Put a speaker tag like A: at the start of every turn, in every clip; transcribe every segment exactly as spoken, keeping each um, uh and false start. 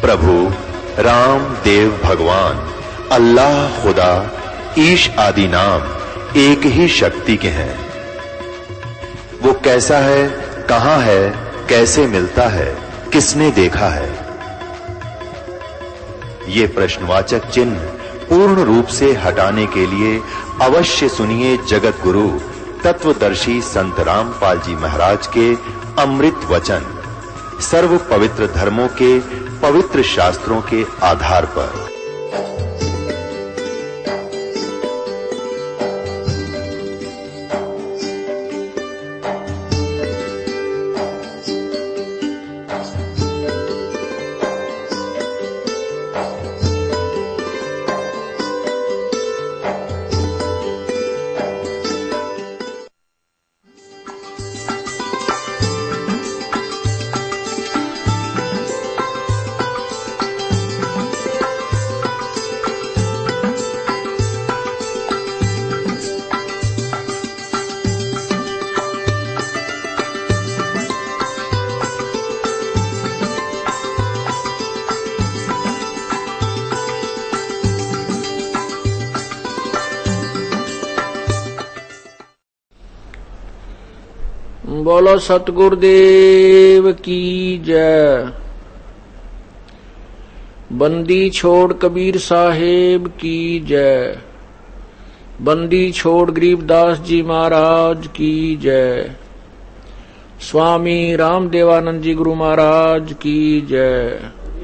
A: प्रभु राम देव भगवान अल्लाह खुदा ईश आदि नाम एक ही शक्ति के हैं। वो कैसा है, कहां है, कैसे मिलता है, किसने देखा है? ये प्रश्नवाचक चिन्ह पूर्ण रूप से हटाने के लिए अवश्य सुनिए जगत गुरु तत्वदर्शी संत रामपाल जी महाराज के अमृत वचन, सर्व पवित्र धर्मों के पवित्र शास्त्रों के आधार पर।
B: बोलो सतगुरुदेव की जय। बंदी छोड़ कबीर साहेब की जय। बंदी छोड़ गरीबदास जी महाराज की जय। स्वामी रामदेवानंद जी गुरु महाराज की जय।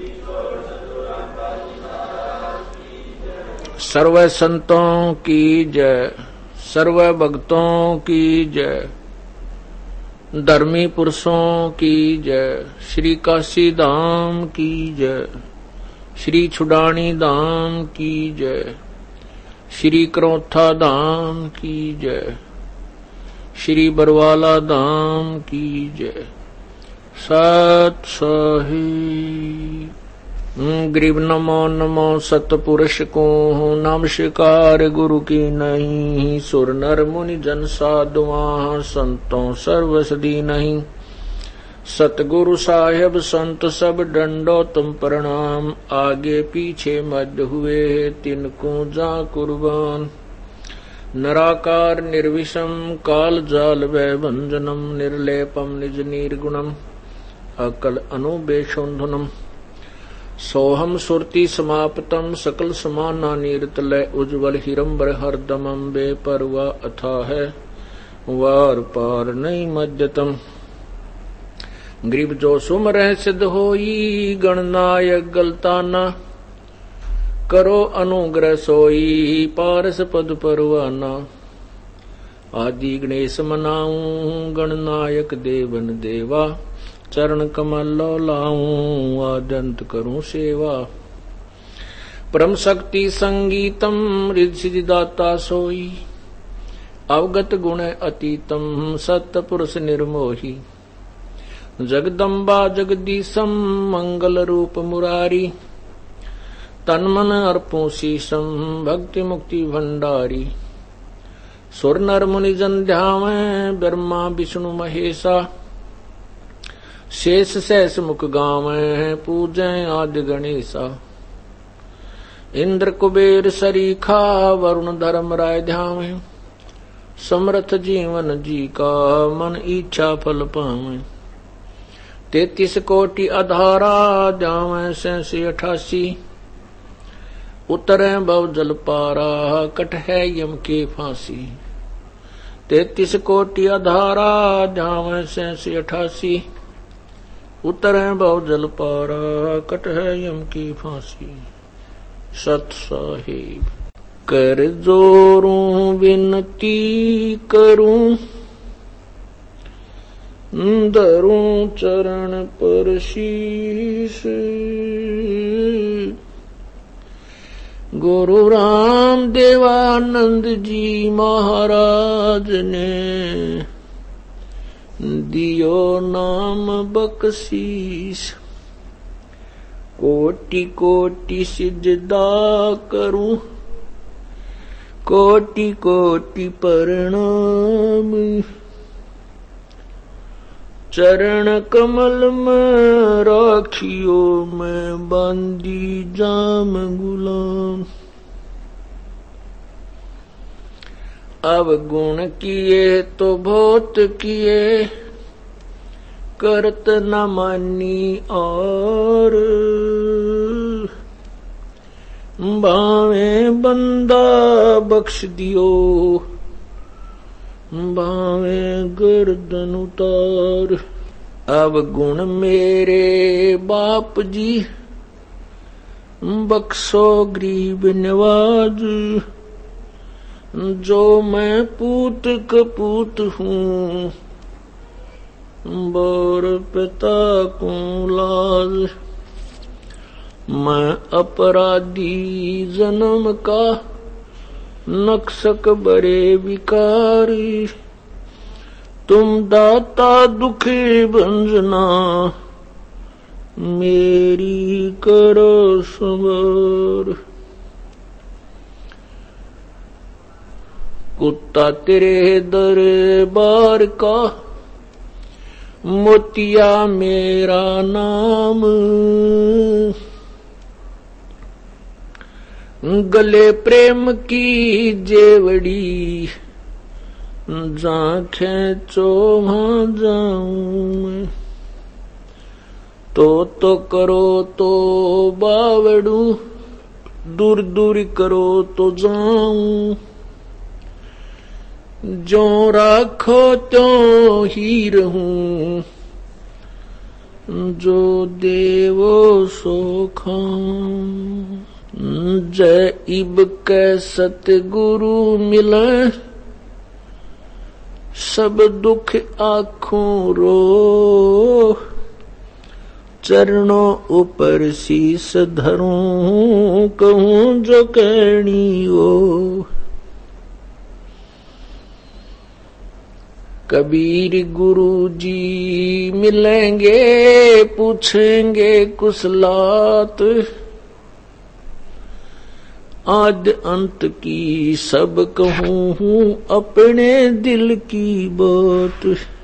B: सर्व संतों की जय। सर्व भक्तों की जय। धर्मी पुरुषों की जय। श्री काशी धाम की जय। श्री छुडानी धाम की जय। श्री क्रोथा धाम की जय। श्री बरवाला धाम की जय। सत साहिब। गरीब नमो नमो सतपुरुष को नमस्कार गुरु की नहीं। सुर नर मुनि जन साधुआ संतों सर्व सदी नहीं। सतगुरु साहेब संत सब डंडो तुम प्रणाम। आगे पीछे मध्य हुए तिनको जा कुर्बान। नराकार निर्विषम काल जाल वै भंजनम। निर्लेपम निज निर्गुणम अकल अनुबेशोधनम। सोहम सुरति समाप्तम सकल समाना नीरतलय। उज्ज्वल हिरंबर हरदमम बेपरवा अथा है वार पार नहीं मध्यतम। गरीब जो सुमरह सिद्ध होई गणनायक गलताना। करो अनुग्रह सोई पारस पद परवाना। आदि गणेश मनाऊं गणनायक देवन देवा। चरण कमल लाऊं आदंत करूं सेवा। परम शक्ति संगीतम रिद्धि दाता सोई। अवगत गुण अतीतम सत्य पुरुष निर्मोही। जगदम्बा जगदीशम मंगल रूप मुरारी। तन मन अर्पों शीशम भक्ति मुक्ति भंडारी। सुर नर मुनि जन ध्यावें ब्रह्मा विष्णु महेशा। शेष सहस मुख गावें पूजें आदि गणेशा। इंद्र कुबेर सरीखा वरुण धर्म राय ध्यावें। समर्थ जीवन जी का मन इच्छा फल पावें। तैतीस कोटि अधारा जावें सैंसी अठासी। उतरे भव जल पारा कट है यम के फांसी। तैतीस कोटि अधारा जावें सैंसी अठासी। उतरे भव जल पारा कट है यम की फांसी। सत साहिब। कर जोरूं विनती करूं धरूं चरण पर शीश। गुरु राम देवानंद जी महाराज ने दियो नाम बख्शीश। कोटि कोटि सिजदा करूं कोटि कोटि प्रणाम। चरण कमल में राखियो मैं बांदी जाम गुलाम। अब गुण किए तो बहुत किए करत न मानी और बावे बंदा बख्श दियो बावे गर्दन उतार। अब गुण मेरे बाप जी बख्शो गरीब नवाज जो मैं पूत कपूत हूँ बोर पिता को लाज। मैं अपराधी जन्म का नक्सक बड़े विकारी तुम दाता दुखी भंजना मेरी करो संवर। कुत्ता तेरे दरबार का मोतिया मेरा नाम गले प्रेम की जेवड़ी जहाँ खेचो वहाँ जाऊं। तो तो करो तो बावड़ू दूर दूर करो तो जाऊं। जो राखो तो ही रहूं जो देवो सो खाऊं। जय इब के सतगुरु मिले सब दुख आँखों रो चरणों ऊपर शीस धरूं कहूं जो कहनी हो। कबीर गुरु जी मिलेंगे पूछेंगे कुशलात आद अंत की सब कहूं हूँ अपने दिल की बात।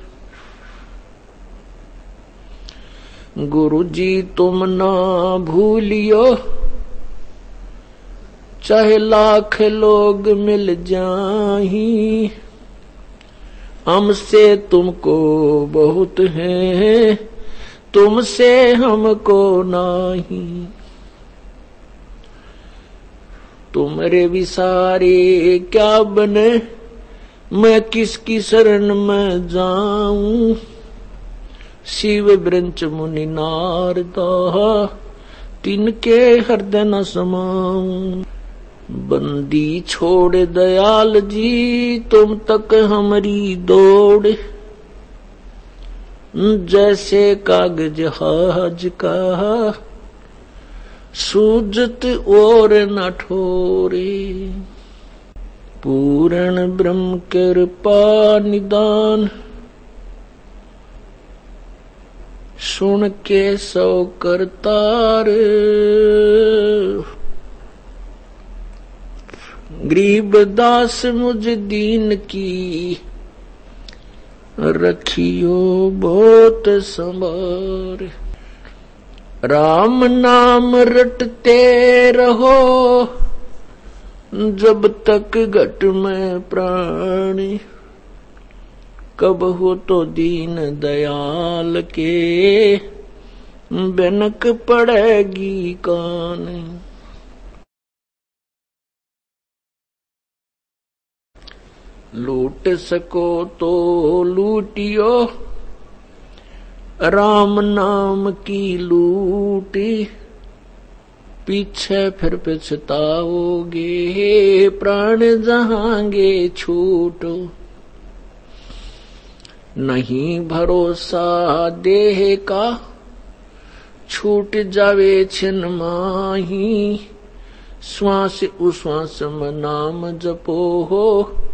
B: गुरु जी तुम ना भूलियो चाहे लाख लोग मिल जाही हमसे तुमको बहुत है तुमसे हमको नहीं। तुम्हारे विसारे क्या बने मैं किसकी शरण में जाऊं। शिव ब्रंच मुनि नारदा तिनके हृदय न समाऊं। बंदी छोड़ दयाल जी तुम तक हमारी दौड़ जैसे कागज हाज का सूजत और न ठोरे। पूर्ण ब्रह्म कृपा निदान सुन के सौ करतार। गरीब दास मुझ दीन की रखियो बहुत संभार। राम नाम रटते रहो जब तक घट में प्राणी कब हो तो दीन दयाल के बेनक पड़ेगी कान। लूट सको तो लूटियो राम नाम की लूटी पीछे फिर पछताओगे प्राण जहांगे छूटो। नहीं भरोसा देह का छूट जावे छिन माही श्वास उश्वास में नाम जपो हो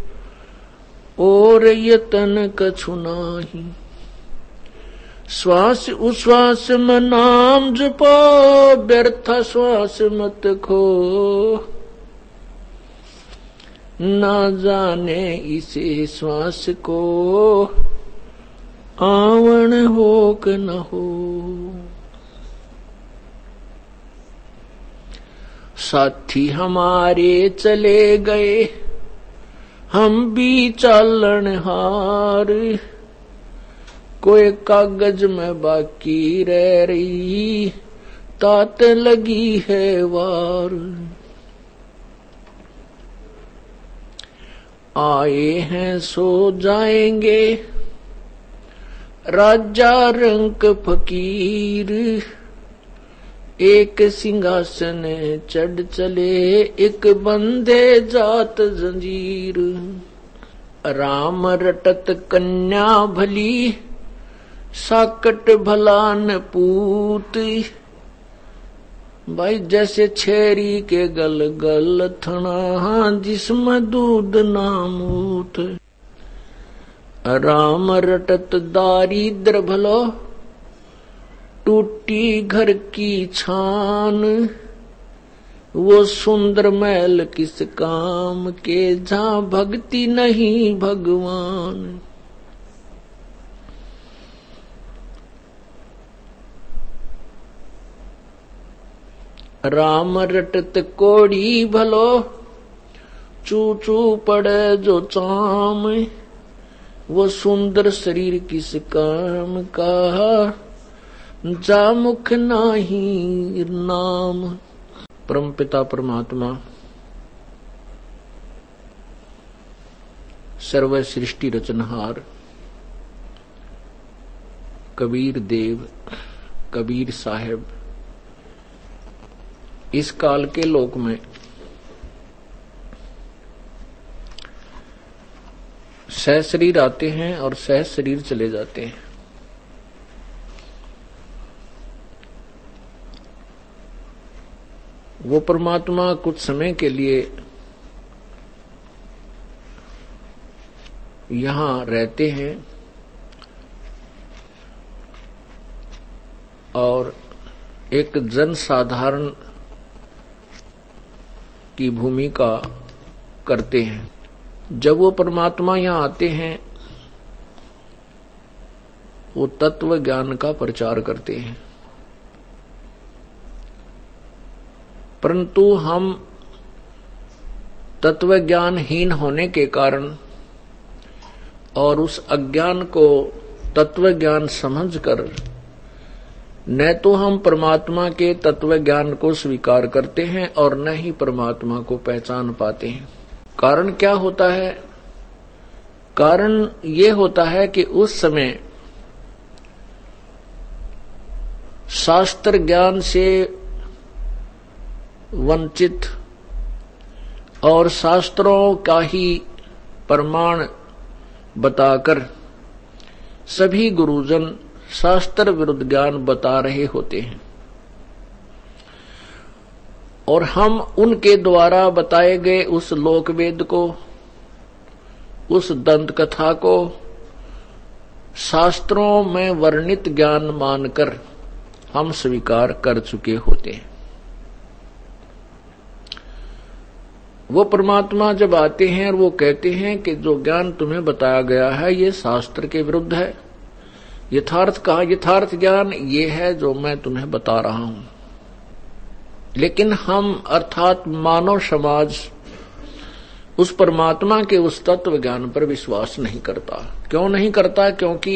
B: और यतन कछु नाही। श्वास उश्वास में नाम जपो व्यर्थ श्वास मत खो। ना जाने इसे श्वास को आवन हो कि न हो। साथी हमारे चले गए, हम भी चालन हार, कोई कागज में बाकी रह रही, तात लगी है वार। आए हैं सो जाएंगे, राजा रंक फकीर, एक सिंहासन चढ़ चले, एक बंदे जात जंजीर। राम रटत कन्या भली, साकट भलान पूत, भाई जैसे छेरी के गल गल थना, जिसमें दूध नामूत। राम रटत दारिद्र भलो, टूटी घर की छान, वो सुंदर महल किस काम के, जहां भक्ति नहीं भगवान। राम रटत कोड़ी भलो, चू चू पड़े जो चाम, वो सुंदर शरीर किस काम का, जा मुख नाही नाम। परमपिता परमात्मा सर्व सृष्टि रचनहार कबीर देव, कबीर साहेब इस काल के लोक में सह शरीर आते हैं और सह शरीर चले जाते हैं। वो परमात्मा कुछ समय के लिए यहां रहते हैं और एक जन साधारण की भूमिका करते हैं। जब वो परमात्मा यहां आते हैं, वो तत्व ज्ञान का प्रचार करते हैं, परंतु हम तत्व ज्ञानहीन होने के कारण और उस अज्ञान को तत्व ज्ञान समझकर न तो हम परमात्मा के तत्व ज्ञान को स्वीकार करते हैं और न ही परमात्मा को पहचान पाते हैं। कारण क्या होता है? कारण ये होता है कि उस समय शास्त्र ज्ञान से वंचित और शास्त्रों का ही प्रमाण बताकर सभी गुरुजन शास्त्र विरुद्ध ज्ञान बता रहे होते हैं और हम उनके द्वारा बताए गए उस लोकवेद को, उस दंत कथा को शास्त्रों में वर्णित ज्ञान मानकर हम स्वीकार कर चुके होते हैं। वो परमात्मा जब आते हैं और वो कहते हैं कि जो ज्ञान तुम्हें बताया गया है ये शास्त्र के विरुद्ध है, यथार्थ का यथार्थ ज्ञान ये है जो मैं तुम्हें बता रहा हूं। लेकिन हम अर्थात मानव समाज उस परमात्मा के उस तत्व ज्ञान पर विश्वास नहीं करता। क्यों नहीं करता? क्योंकि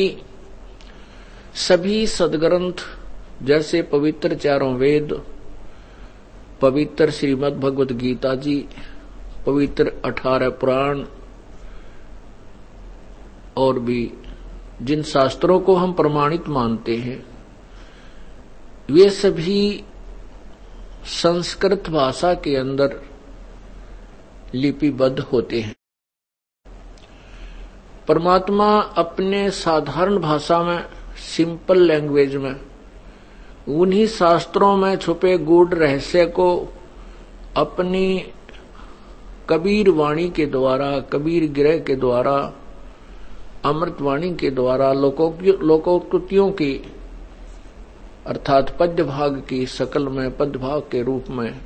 B: सभी सदग्रंथ जैसे पवित्र चारों वेद, पवित्र श्रीमद् भगवत गीता जी, पवित्र अठारह पुराण और भी जिन शास्त्रों को हम प्रमाणित मानते हैं, वे सभी संस्कृत भाषा के अंदर लिपिबद्ध होते हैं। परमात्मा अपने साधारण भाषा में, सिंपल लैंग्वेज में, उन्हीं शास्त्रों में छुपे गूढ़ रहस्य को अपनी कबीर वाणी के द्वारा, कबीर गिरह के द्वारा, अमृत वाणी के द्वारा लोकोक्तियों की अर्थात पद्य भाग की शकल में, पद्य भाग के रूप में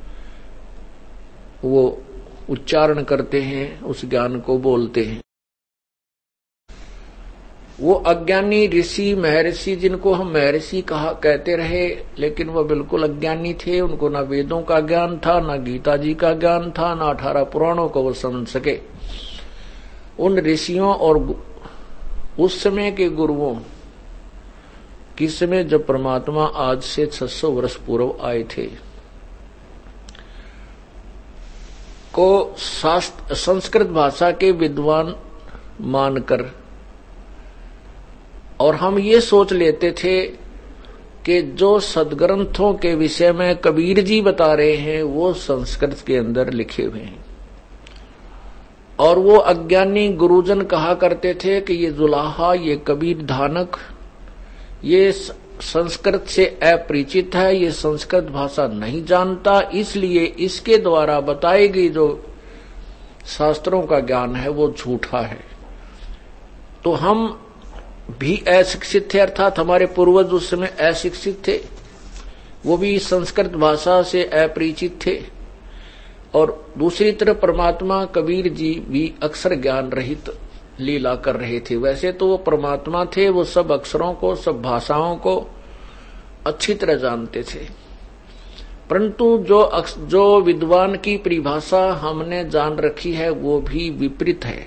B: वो उच्चारण करते हैं, उस ज्ञान को बोलते हैं। वो अज्ञानी ऋषि महर्षि, जिनको हम महर्षि कहा कहते रहे, लेकिन वो बिल्कुल अज्ञानी थे। उनको ना वेदों का ज्ञान था, ना गीता जी का ज्ञान था, ना अठारह पुराणों को वो समझ सके। उन ऋषियों और उस समय के गुरुओं किस समय, जब परमात्मा आज से छह सौ वर्ष पूर्व आए थे, को शास्त्र संस्कृत भाषा के विद्वान मानकर, और हम ये सोच लेते थे कि जो सदग्रंथों के विषय में कबीर जी बता रहे हैं वो संस्कृत के अंदर लिखे हुए हैं। और वो अज्ञानी गुरुजन कहा करते थे कि ये जुलाहा, ये कबीर धानक, ये संस्कृत से अपरिचित है, ये संस्कृत भाषा नहीं जानता, इसलिए इसके द्वारा बताई गई जो शास्त्रों का ज्ञान है वो झूठा है। तो हम भी अशिक्षित थे, अर्थात हमारे पूर्वज उस समय अशिक्षित थे, वो भी संस्कृत भाषा से अपरिचित थे। और दूसरी तरफ परमात्मा कबीर जी भी अक्षर ज्ञान रहित लीला कर रहे थे। वैसे तो वो परमात्मा थे, वो सब अक्षरों को, सब भाषाओं को अच्छी तरह जानते थे, परंतु जो जो विद्वान की परिभाषा हमने जान रखी है वो भी विपरीत है।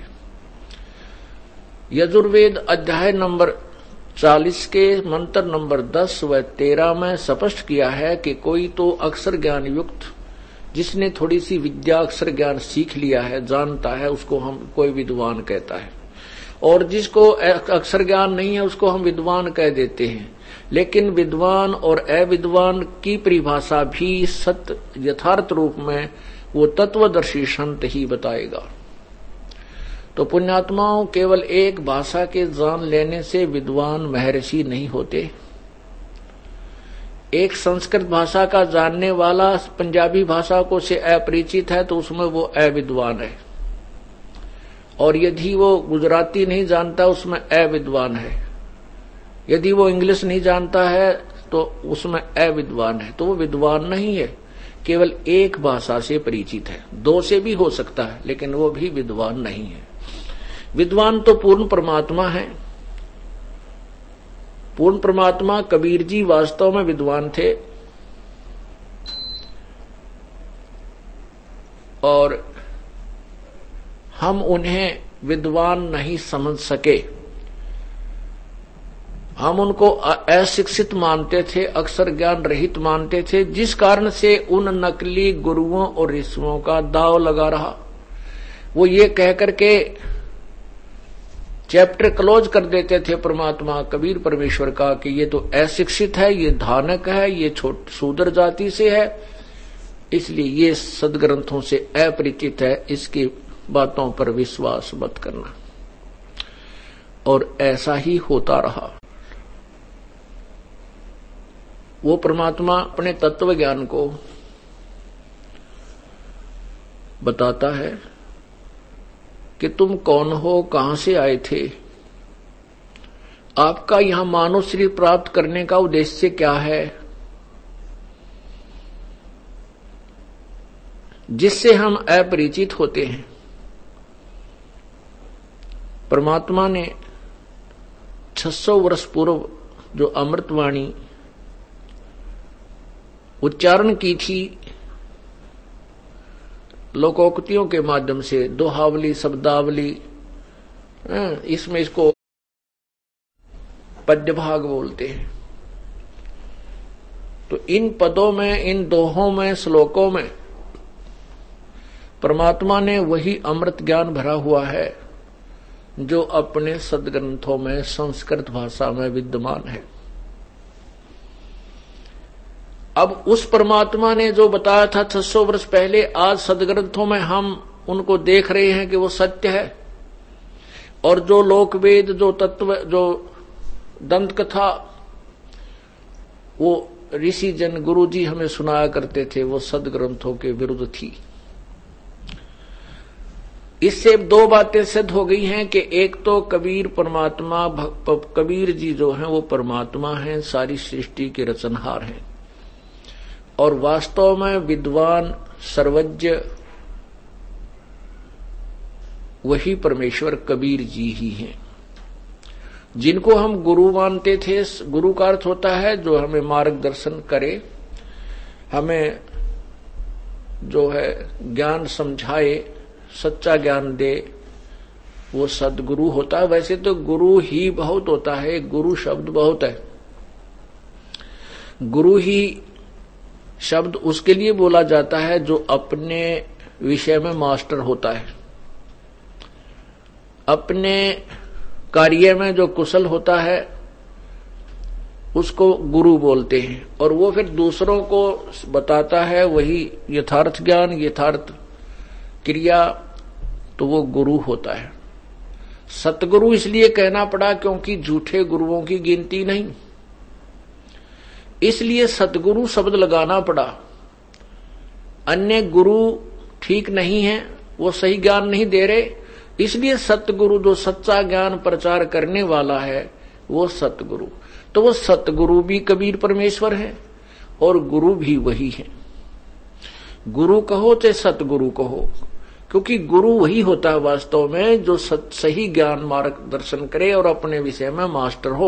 B: यजुर्वेद अध्याय नंबर चालीस के मंत्र नंबर दस व तेरह में स्पष्ट किया है कि कोई तो अक्षर ज्ञान युक्त, जिसने थोड़ी सी विद्या अक्षर ज्ञान सीख लिया है, जानता है, उसको हम कोई विद्वान कहता है। और जिसको अक्षर ज्ञान नहीं है उसको हम विद्वान कह देते हैं। लेकिन विद्वान और अविद्वान की परिभाषा भी सत्य यथार्थ रूप में वो तत्वदर्शी संत ही बताएगा। तो पुण्यात्माओं, केवल एक भाषा के जान लेने से विद्वान महर्षि नहीं होते। एक संस्कृत भाषा का जानने वाला पंजाबी भाषा को से अपरिचित है तो उसमें वो अविद्वान है, और यदि वो गुजराती नहीं जानता उसमें अविद्वान है, यदि वो इंग्लिश नहीं जानता है तो उसमें अविद्वान है। तो वो विद्वान नहीं है, केवल एक भाषा से परिचित है। दो से भी हो सकता है लेकिन वो भी विद्वान नहीं है। विद्वान तो पूर्ण परमात्मा है। पूर्ण परमात्मा कबीर जी वास्तव में विद्वान थे, और हम उन्हें विद्वान नहीं समझ सके। हम उनको अशिक्षित मानते थे, अक्षर ज्ञान रहित मानते थे, जिस कारण से उन नकली गुरुओं और ऋषियों का दाव लगा रहा। वो ये कहकर के चैप्टर क्लोज कर देते थे परमात्मा कबीर परमेश्वर का कि ये तो अशिक्षित है, ये धानक है, ये छोट शूद्र जाति से है, इसलिए ये सदग्रंथों से अपरिचित है, इसकी बातों पर विश्वास मत करना। और ऐसा ही होता रहा। वो परमात्मा अपने तत्व ज्ञान को बताता है कि तुम कौन हो, कहां से आए थे, आपका यहां मानव शरीर प्राप्त करने का उद्देश्य क्या है, जिससे हम अपरिचित होते हैं। परमात्मा ने छह सौ वर्ष पूर्व जो अमृतवाणी उच्चारण की थी लोकोक्तियों के माध्यम से, दोहावली, शब्दावली, इसमें इसको पद्य भाग बोलते हैं। तो इन पदों में, इन दोहों में, श्लोकों में परमात्मा ने वही अमृत ज्ञान भरा हुआ है जो अपने सदग्रंथों में संस्कृत भाषा में विद्यमान है। अब उस परमात्मा ने जो बताया था छह सौ वर्ष पहले, आज सदग्रंथों में हम उनको देख रहे हैं कि वो सत्य है। और जो लोकवेद, जो तत्व, जो दंत कथा वो ऋषि जन गुरु जी हमें सुनाया करते थे, वो सदग्रंथों के विरुद्ध थी। इससे दो बातें सिद्ध हो गई हैं कि एक तो कबीर परमात्मा, कबीर जी जो हैं वो परमात्मा हैं, सारी सृष्टि के रचनहार हैं, और वास्तव में विद्वान सर्वज्ञ वही परमेश्वर कबीर जी ही हैं। जिनको हम गुरु मानते थे, गुरु का अर्थ होता है जो हमें मार्गदर्शन करे, हमें जो है ज्ञान समझाए, सच्चा ज्ञान दे, वो सदगुरु होता है। वैसे तो गुरु ही बहुत होता है, गुरु शब्द बहुत है। गुरु ही शब्द उसके लिए बोला जाता है जो अपने विषय में मास्टर होता है, अपने कार्य में जो कुशल होता है उसको गुरु बोलते हैं, और वो फिर दूसरों को बताता है वही यथार्थ ज्ञान, यथार्थ क्रिया, तो वो गुरु होता है। सतगुरु इसलिए कहना पड़ा क्योंकि झूठे गुरुओं की गिनती नहीं, इसलिए सतगुरु शब्द लगाना पड़ा। अन्य गुरु ठीक नहीं है, वो सही ज्ञान नहीं दे रहे, इसलिए सतगुरु जो सच्चा ज्ञान प्रचार करने वाला है वो सतगुरु। तो वो सतगुरु भी कबीर परमेश्वर है और गुरु भी वही है। गुरु कहो चाहे सतगुरु कहो, क्योंकि गुरु वही होता है वास्तव में जो सत सही ज्ञान मार्गदर्शन करे और अपने विषय में मास्टर हो।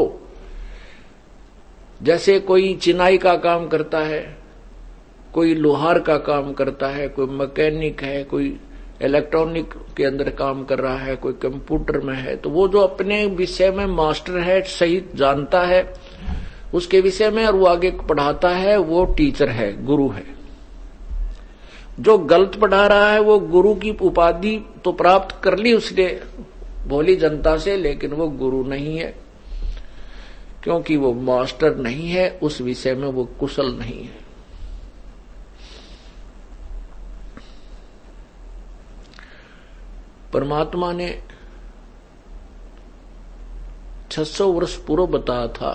B: जैसे कोई चिनाई का काम करता है, कोई लोहार का काम करता है, कोई मैकेनिक है, कोई इलेक्ट्रॉनिक के अंदर काम कर रहा है, कोई कंप्यूटर में है, तो वो जो अपने विषय में मास्टर है, सही जानता है उसके विषय में और वो आगे पढ़ाता है, वो टीचर है, गुरु है। जो गलत पढ़ा रहा है वो गुरु की उपाधि तो प्राप्त कर ली उसने भोली जनता से, लेकिन वो गुरु नहीं है, क्योंकि वो मास्टर नहीं है, उस विषय में वो कुशल नहीं है। परमात्मा ने छह सौ वर्ष पूर्व बताया था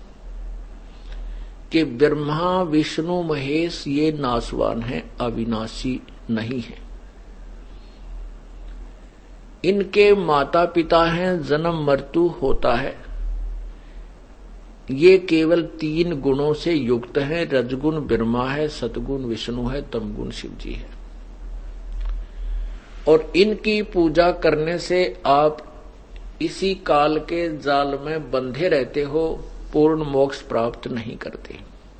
B: कि ब्रह्मा विष्णु महेश ये नाशवान है, अविनाशी नहीं है। इनके माता पिता हैं, जन्म मृत्यु होता है, ये केवल तीन गुणों से युक्त हैं। रजगुण ब्रह्मा है, सतगुण विष्णु है, तमगुण शिव जी है। और इनकी पूजा करने से आप इसी काल के जाल में बंधे रहते हो, पूर्ण मोक्ष प्राप्त नहीं करते।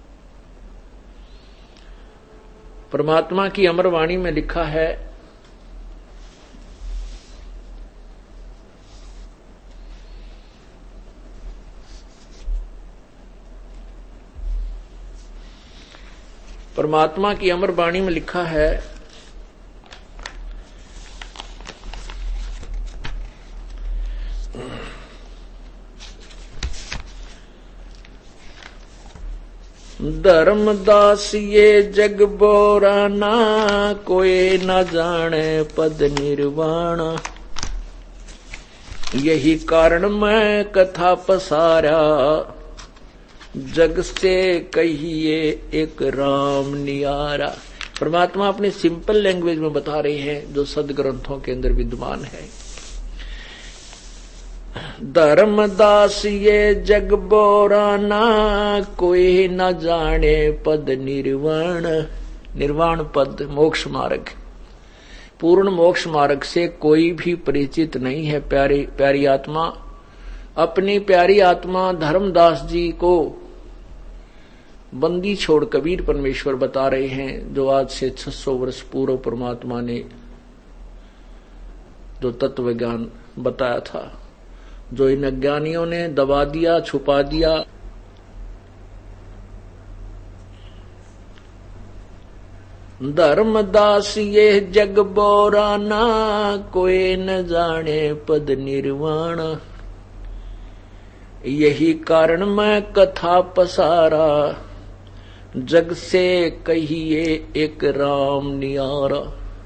B: परमात्मा की अमर वाणी में लिखा है, परमात्मा की अमर वाणी में लिखा है, धर्मदास ये जग बोराना, कोई न जाने पद निर्वाण। यही कारण मैं कथा पसारा, जग से कहिए एक राम नियारा। परमात्मा अपनी सिंपल लैंग्वेज में बता रहे हैं जो सदग्रंथों के अंदर विद्यमान है। धर्मदास ये जग बोराना, कोई न जाने पद निर्वाण। निर्वाण पद मोक्ष मार्ग, पूर्ण मोक्ष मार्ग से कोई भी परिचित नहीं है। प्यारी प्यारी आत्मा, अपनी प्यारी आत्मा धर्मदास जी को बंदी छोड़ कबीर परमेश्वर बता रहे हैं, जो आज से छह सौ वर्ष पूर्व परमात्मा ने जो तत्व ज्ञान बताया था, जो इन अज्ञानियों ने दबा दिया, छुपा दिया। धर्मदास ये जग बोराना, कोई न जाने पद निर्वाण। यही कारण मैं कथा पसारा, जग से कहिए एक राम नियारा।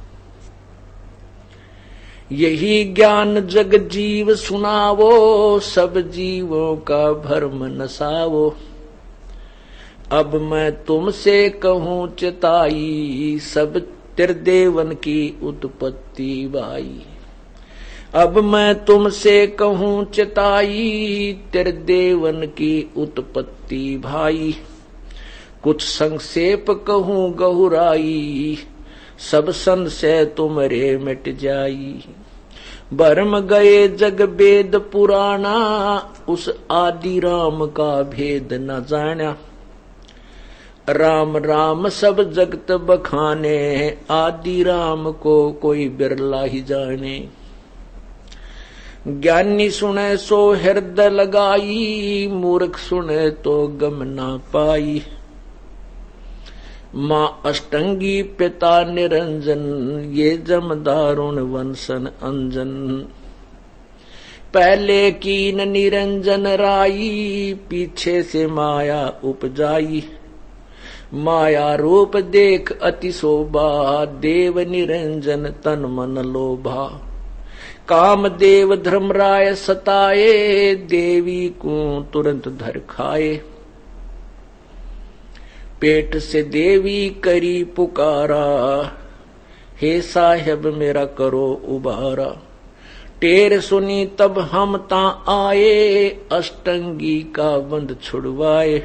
B: यही ज्ञान जग जीव सुनावो, सब जीवों का भ्रम नसावो। अब मैं तुमसे कहूं चिताई, सब त्रिदेवन की उत्पत्ति भाई। अब मैं तुमसे कहूं चिताई, त्रिदेवन की उत्पत्ति भाई। कुछ संक्षेप कहूं गहुराई, सब संशय तुमरे मिट जाई। भरम गए जग वेद पुराना, उस आदि राम का भेद न जाना। राम राम सब जगत बखाने, आदि राम को कोई बिरला ही जाने। ज्ञानी सुने सो हृदय लगाई, मूर्ख सुने तो गम ना पाई। माँ अष्टंगी पिता निरंजन, ये जम दारुण वंशन अंजन। पहले कीन निरंजन राई, पीछे से माया उपजाई। माया रूप देख अति शोभा, देव निरंजन तन मन लोभा। काम देव धर्मराय सताए, देवी को तुरंत धर खाए। पेट से देवी करी पुकारा, हे साहेब मेरा करो उबारा। टेर सुनी तब हम ता आए, अष्टंगी का बंध छुड़वाए।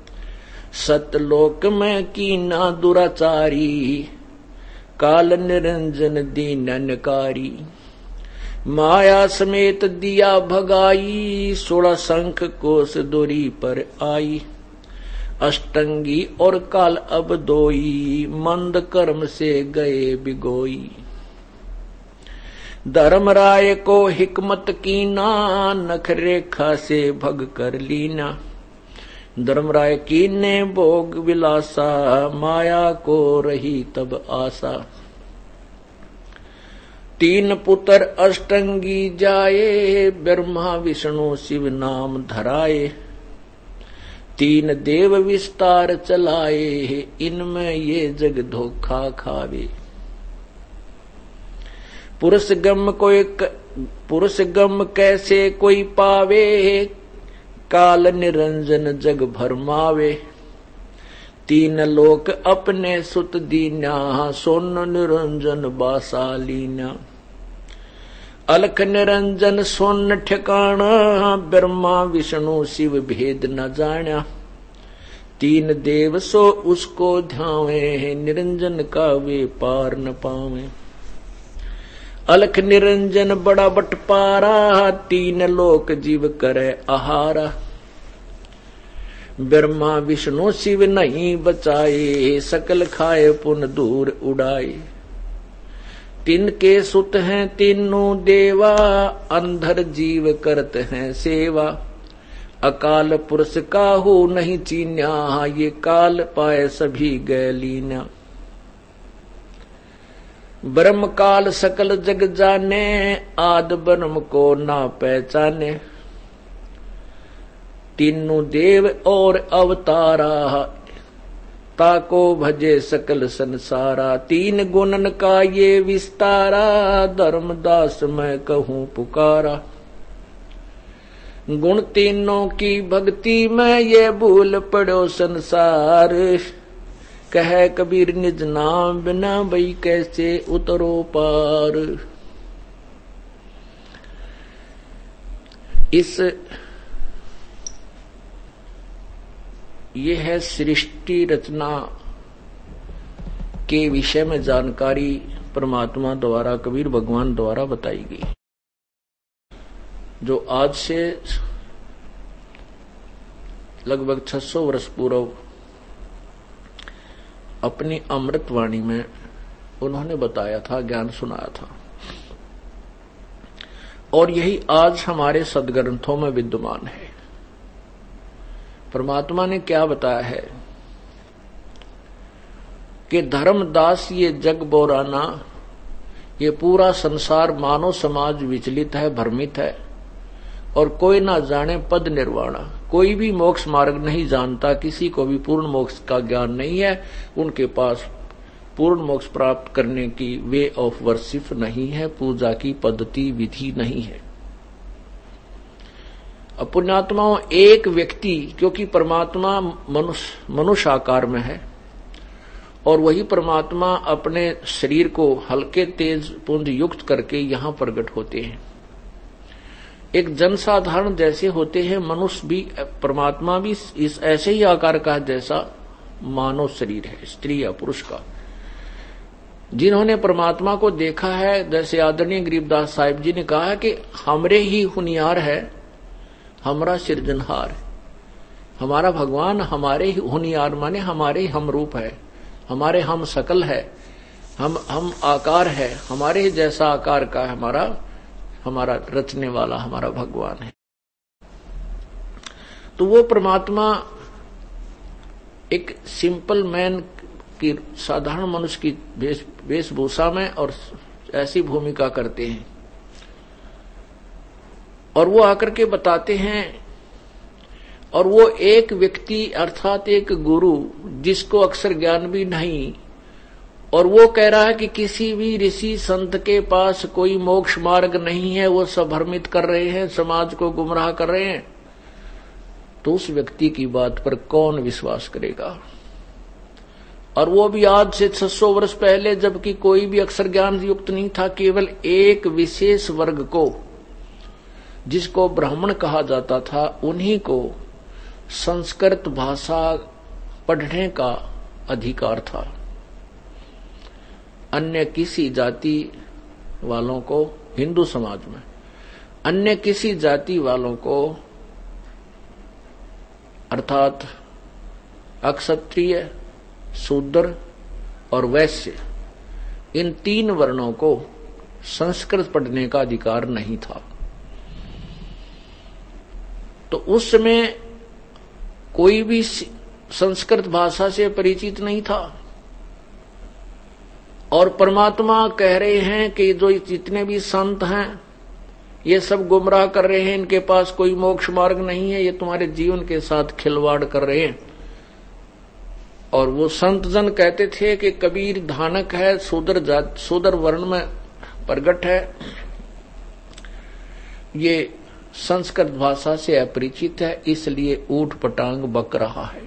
B: सतलोक में कीना दुराचारी, काल निरंजन दीननकारी। माया समेत दिया भगाई, सोलह शंख कोस दूरी पर आई। अष्टंगी और काल अब दोई, मंद कर्म से गए बिगोई। धर्मराय को हिकमत कीना, नख रेखा से भग कर लीना। धर्मराय कीने भोग विलासा, माया को रही तब आशा। तीन पुत्र अष्टंगी जाए, ब्रह्मा विष्णु शिव नाम धराए। तीन देव विस्तार चलाए, इनमें ये जग धोखा खावे। पुरुष गम कोई पुरुष गम कैसे कोई पावे, काल निरंजन जग भरमावे। तीन लोक अपने सुत दीना, सोन निरंजन बासा लीना। अलख निरंजन सोन ठिकाना, ब्रह्मा विष्णु शिव भेद न जाना। तीन देव सो उसको ध्यावे, निरंजन का वे पार न पावे। अलख निरंजन बड़ा बटपारा, तीन लोक जीव करे आहारा। ब्रह्मा विष्णु शिव नहीं बचाए, सकल खाए पुन दूर उड़ाए। तिनके सुत हैं तीनों देवा, अंधर जीव करत हैं सेवा। अकाल पुरुष काहू नहीं चीन्या, ये काल पाए सभी गए लीना। ब्रह्म काल सकल जग जाने, आद ब्रह्म को ना पहचाने। तीनों देव और अवतारा, ताको भजे सकल संसारा। तीन गुणन का ये विस्तारा, धर्मदास मैं कहूँ पुकारा। गुण तीनों की भक्ति में ये भूल पड़ो संसार। कह कबीर निज नाम बिना भई कैसे उतरो पार। इस ये है सृष्टि रचना के विषय में जानकारी परमात्मा द्वारा, कबीर भगवान द्वारा बताई गई, जो आज से लगभग छह सौ वर्ष पूर्व अपनी अमृतवाणी में उन्होंने बताया था, ज्ञान सुनाया था। और यही आज हमारे सदग्रंथों में विद्यमान है। परमात्मा ने क्या बताया है कि धर्मदास ये जग बोराना, ये पूरा संसार मानव समाज विचलित है, भ्रमित है, और कोई ना जाने पद निर्वाणा। कोई भी मोक्ष मार्ग नहीं जानता, किसी को भी पूर्ण मोक्ष का ज्ञान नहीं है। उनके पास पूर्ण मोक्ष प्राप्त करने की वे ऑफ वर्शिप नहीं है, पूजा की पद्धति विधि नहीं है। पुण्यात्माओं, एक व्यक्ति, क्योंकि परमात्मा मनुष्य मनुष्य आकार में है और वही परमात्मा अपने शरीर को हल्के तेज पुंज युक्त करके यहां प्रकट होते हैं। एक जनसाधारण जैसे होते हैं, मनुष्य भी, परमात्मा भी इस ऐसे ही आकार का जैसा मानव शरीर है, स्त्री या पुरुष का। जिन्होंने परमात्मा को देखा है, जैसे आदरणीय गरीबदास साहिब जी ने कहा कि हमरे ही हुनियार है, हमारा सृजनहार है। हमारा भगवान हमारे ही हुनियार माने हमारे ही हम रूप है, हमारे हम सकल है, हम हम आकार है, हमारे ही जैसा आकार का हमारा हमारा रचने वाला हमारा भगवान है। तो वो परमात्मा एक सिंपल मैन की, साधारण मनुष्य की वेशभूषा में और ऐसी भूमिका करते हैं, और वो आकर के बताते हैं। और वो एक व्यक्ति अर्थात एक गुरु जिसको अक्षर ज्ञान भी नहीं, और वो कह रहा है कि किसी भी ऋषि संत के पास कोई मोक्ष मार्ग नहीं है, वो सब भ्रमित कर रहे हैं, समाज को गुमराह कर रहे हैं, तो उस व्यक्ति की बात पर कौन विश्वास करेगा? और वो भी आज से छह सौ वर्ष पहले, जबकि कोई भी अक्षर ज्ञान युक्त नहीं था, केवल एक विशेष वर्ग को, जिसको ब्राह्मण कहा जाता था, उन्हीं को संस्कृत भाषा पढ़ने का अधिकार था। अन्य किसी जाति वालों को, हिंदू समाज में अन्य किसी जाति वालों को अर्थात अक्षत्रिय, शूद्र और वैश्य, इन तीन वर्णों को संस्कृत पढ़ने का अधिकार नहीं था। तो उस समय कोई भी संस्कृत भाषा से परिचित नहीं था, और परमात्मा कह रहे हैं कि जो जितने भी संत हैं ये सब गुमराह कर रहे हैं, इनके पास कोई मोक्ष मार्ग नहीं है, ये तुम्हारे जीवन के साथ खिलवाड़ कर रहे हैं। और वो संत जन कहते थे कि कबीर धानक है, शूद्र जात शूद्र वर्ण में प्रगट है, ये संस्कृत भाषा से अपरिचित है, इसलिए ऊट पटांग बक रहा है।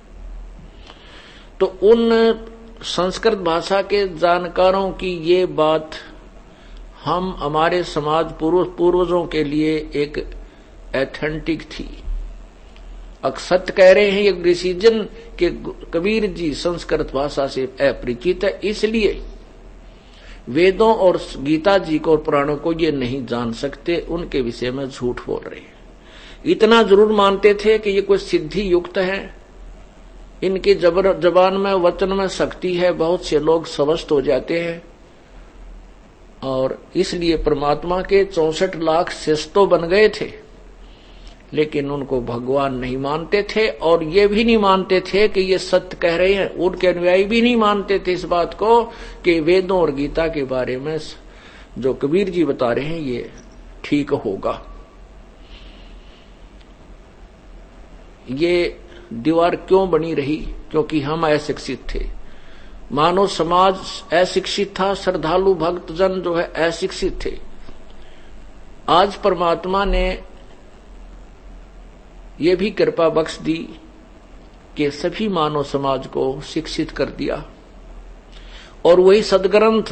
B: तो उन संस्कृत भाषा के जानकारों की ये बात हम हमारे समाज पूर्व पूर्वजों के लिए एक एथेंटिक थी। अक्षत कह रहे हैं ये ऋषिजन के कबीर जी संस्कृत भाषा से अपरिचित है, इसलिए वेदों और गीता जी को और पुराणों को ये नहीं जान सकते, उनके विषय में झूठ बोल रहे हैं। इतना जरूर मानते थे कि ये कोई सिद्धि युक्त है, इनकी जबर जबान में वचन में शक्ति है, बहुत से लोग स्वस्थ हो जाते हैं, और इसलिए परमात्मा के चौसठ लाख शिष्य बन गए थे, लेकिन उनको भगवान नहीं मानते थे। और ये भी नहीं मानते थे कि ये सत्य कह रहे हैं, उनके अनुयायी भी नहीं मानते थे इस बात को कि वेदों और गीता के बारे में जो कबीर जी बता रहे हैं ये ठीक होगा। ये दीवार क्यों बनी रही? क्योंकि हम अशिक्षित थे, मानव समाज अशिक्षित था, श्रद्धालु भक्त जन जो है अशिक्षित थे। आज परमात्मा ने ये भी कृपा बख्श दी कि सभी मानव समाज को शिक्षित कर दिया, और वही सदग्रंथ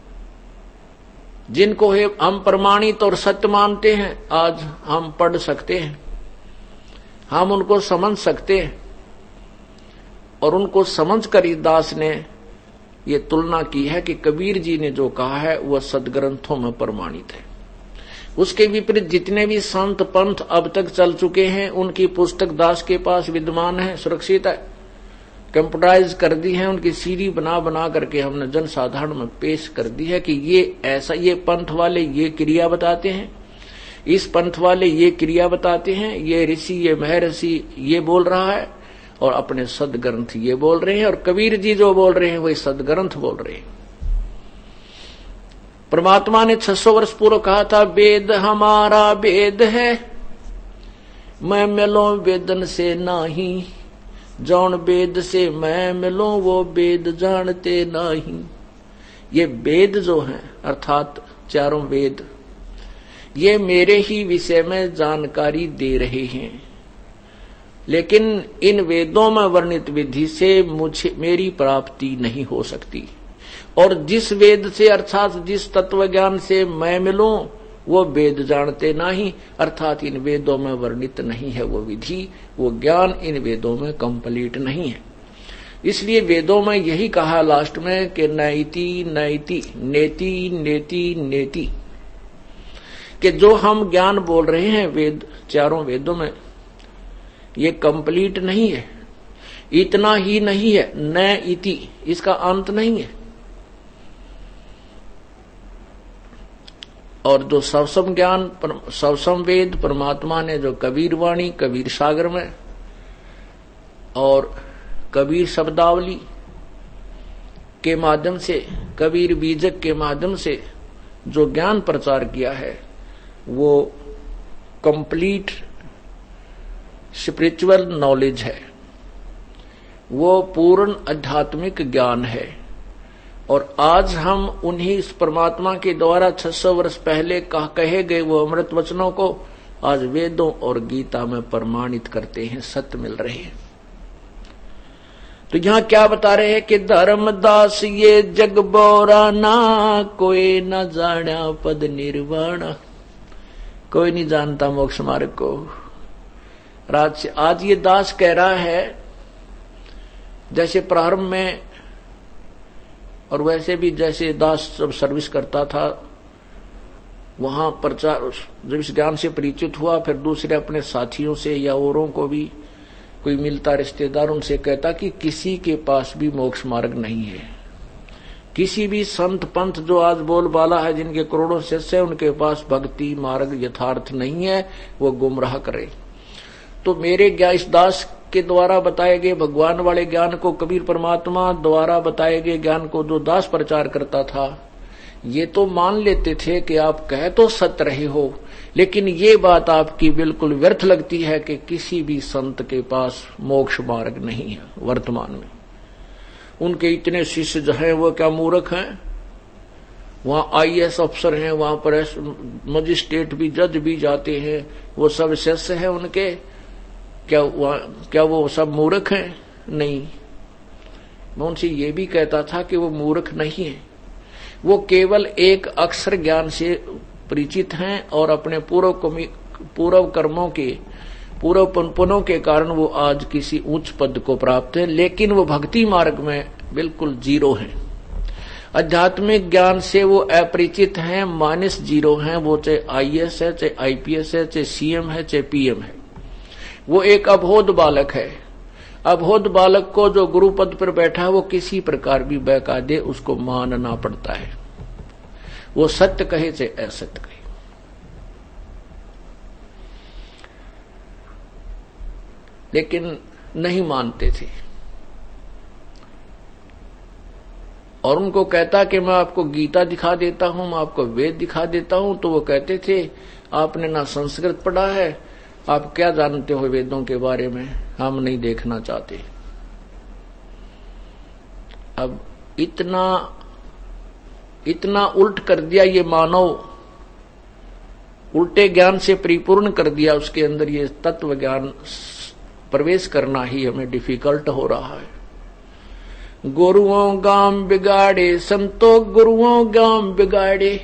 B: जिनको हम प्रमाणित और सत्य मानते हैं, आज हम पढ़ सकते हैं, हम उनको समझ सकते हैं। और उनको समझ कर इस दास ने ये तुलना की है कि कबीर जी ने जो कहा है वह सदग्रंथों में प्रमाणित है। उसके विपरीत जितने भी संत पंथ अब तक चल चुके हैं, उनकी पुस्तक दास के पास विद्यमान है, सुरक्षित है, कंप्यूटराइज कर दी है, उनकी सीडी बना बना करके हमने जनसाधारण में पेश कर दी है कि ये ऐसा, ये पंथ वाले ये क्रिया बताते हैं, इस पंथ वाले ये क्रिया बताते हैं, ये ऋषि ये महर्षि ये बोल रहा है, और अपने सदग्रंथ ये बोल रहे हैं, और कबीर जी जो बोल रहे हैं वही सदग्रंथ बोल रहे हैं। परमात्मा ने छह सौ वर्ष पूर्व कहा था, वेद हमारा वेद है, मैं मिलो वेदन से नाही, जौन वेद से मैं मिलो वो वेद जानते नाही। ये वेद जो हैं अर्थात चारों वेद, ये मेरे ही विषय में जानकारी दे रहे हैं, लेकिन इन वेदों में वर्णित विधि से मुझे मेरी प्राप्ति नहीं हो सकती। और जिस वेद से अर्थात जिस तत्व ज्ञान से मैं मिलूं वो वेद जानते नहीं, अर्थात इन वेदों में वर्णित नहीं है वो विधि, वो ज्ञान इन वेदों में कंप्लीट नहीं है। इसलिए वेदों में यही कहा लास्ट में कि नैति नैति नेति नेति नेति, कि जो हम ज्ञान बोल रहे हैं वेद चारों वेदों में, ये कंप्लीट नहीं है, इतना ही नहीं है, न इति, इसका अंत नहीं है। और जो सवसम ज्ञान सवसम वेद परमात्मा ने जो कबीर वाणी कबीर सागर में और कबीर शब्दावली के माध्यम से, कबीर बीजक के माध्यम से जो ज्ञान प्रचार किया है, वो कंप्लीट स्पिरिचुअल नॉलेज है, वो पूर्ण आध्यात्मिक ज्ञान है। और आज हम उन्हीं इस परमात्मा के द्वारा छह सौ वर्ष पहले कह कहे गए वो अमृत वचनों को आज वेदों और गीता में प्रमाणित करते हैं, सत्य मिल रहे हैं। तो यहां क्या बता रहे हैं कि धर्मदास ये जग बोराना, कोई न जाना पद निर्वाणा, कोई नहीं जानता मोक्ष मार्ग को। आज आज ये दास कह रहा है, जैसे प्रारंभ में और वैसे भी जैसे दास जब सर्विस करता था, वहां प्रचार जब इस ज्ञान से परिचित हुआ, फिर दूसरे अपने साथियों से या औरों को भी कोई मिलता रिश्तेदार, उनसे कहता कि किसी के पास भी मोक्ष मार्ग नहीं है। किसी भी संत पंथ जो आज बोलबाला है, जिनके करोड़ों शिष्य है, उनके पास भक्ति मार्ग यथार्थ नहीं है, वो गुमराह करे। तो मेरे ज्ञान इस दास के द्वारा बताए गए भगवान वाले ज्ञान को, कबीर परमात्मा द्वारा बताए गए ज्ञान को जो दास प्रचार करता था, ये तो मान लेते थे कि आप कह तो सत्य रहे हो, लेकिन ये बात आपकी बिल्कुल व्यर्थ लगती है कि किसी भी संत के पास मोक्ष मार्ग नहीं है वर्तमान में। उनके इतने शिष्य जो हैं वो क्या मूर्ख हैं? वहां आई ए एस अफसर हैं, वहां पर मजिस्ट्रेट भी, जज भी जाते हैं, वो सब शिष्य हैं उनके। क्या क्या वो सब मूर्ख हैं? नहीं। मैं उनसे ये भी कहता था कि वो मूर्ख नहीं है, वो केवल एक अक्षर ज्ञान से परिचित हैं और अपने पूर्व पूर्व कर्मों के पूर्व पुनपुनों के कारण वो आज किसी उच्च पद को प्राप्त है, लेकिन वो भक्ति मार्ग में बिल्कुल जीरो हैं। आध्यात्मिक ज्ञान से वो अपरिचित हैं, माइनस जीरो हैं। वो चाहे आई ए एस है, चाहे आई पी एस है, चाहे सी एम है, चाहे पी एम है। वो एक अबोध बालक है। अबोध बालक को जो गुरु पद पर बैठा है, वो किसी प्रकार भी बेकायदे उसको मानना पड़ता है, वो सत्य कहे चाहे असत्य कहे। लेकिन नहीं मानते थे। और उनको कहता कि मैं आपको गीता दिखा देता हूं, मैं आपको वेद दिखा देता हूं, तो वो कहते थे आपने ना संस्कृत पढ़ा है, आप क्या जानते हो वेदों के बारे में, हम नहीं देखना चाहते। अब इतना इतना उल्ट कर दिया ये मानव, उल्टे ज्ञान से परिपूर्ण कर दिया, उसके अंदर ये तत्व ज्ञान प्रवेश करना ही हमें डिफिकल्ट हो रहा है। गुरुओं गाम बिगाड़े संतो, गुरुओं गाम बिगाड़े,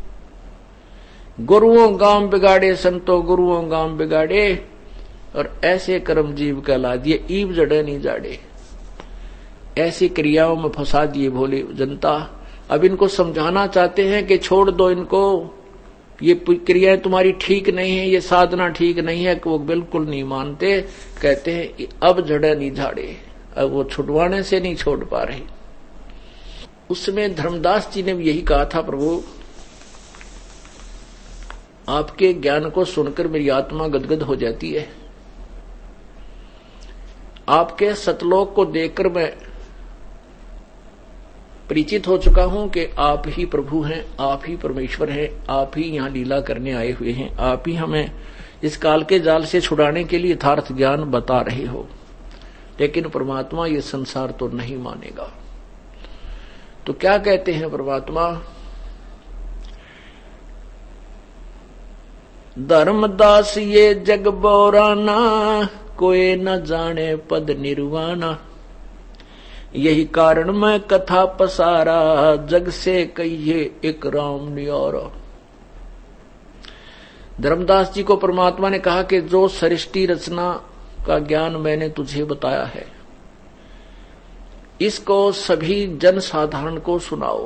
B: गुरुओं गाम बिगाड़े संतो, गुरुओं गाम बिगाड़े, और ऐसे कर्म जीव कहला दिए, ईव जड़े नहीं जाड़े। ऐसी क्रियाओं में फंसा दिए भोले जनता। अब इनको समझाना चाहते हैं कि छोड़ दो इनको, ये क्रियाएं तुम्हारी ठीक नहीं है, ये साधना ठीक नहीं है, कि वो बिल्कुल नहीं मानते। कहते हैं अब जड़े नहीं झाड़े, अब वो छुड़वाने से नहीं छोड़ पा रहे। उसमें धर्मदास जी ने भी यही कहा था, प्रभु आपके ज्ञान को सुनकर मेरी आत्मा गदगद हो जाती है, आपके सतलोक को देखकर मैं परिचित हो चुका हूं कि आप ही प्रभु हैं, आप ही परमेश्वर हैं, आप ही यहां लीला करने आए हुए हैं, आप ही हमें इस काल के जाल से छुड़ाने के लिए यथार्थ ज्ञान बता रहे हो। लेकिन परमात्मा ये संसार तो नहीं मानेगा। तो क्या कहते हैं परमात्मा? धर्मदास ये जग बोराना, कोई न जाने पद निर्वाणा, यही कारण मैं कथा पसारा, जग से कहिए एक राम नियारा। धर्मदास जी को परमात्मा ने कहा कि जो सृष्टि रचना का ज्ञान मैंने तुझे बताया है, इसको सभी जनसाधारण को सुनाओ।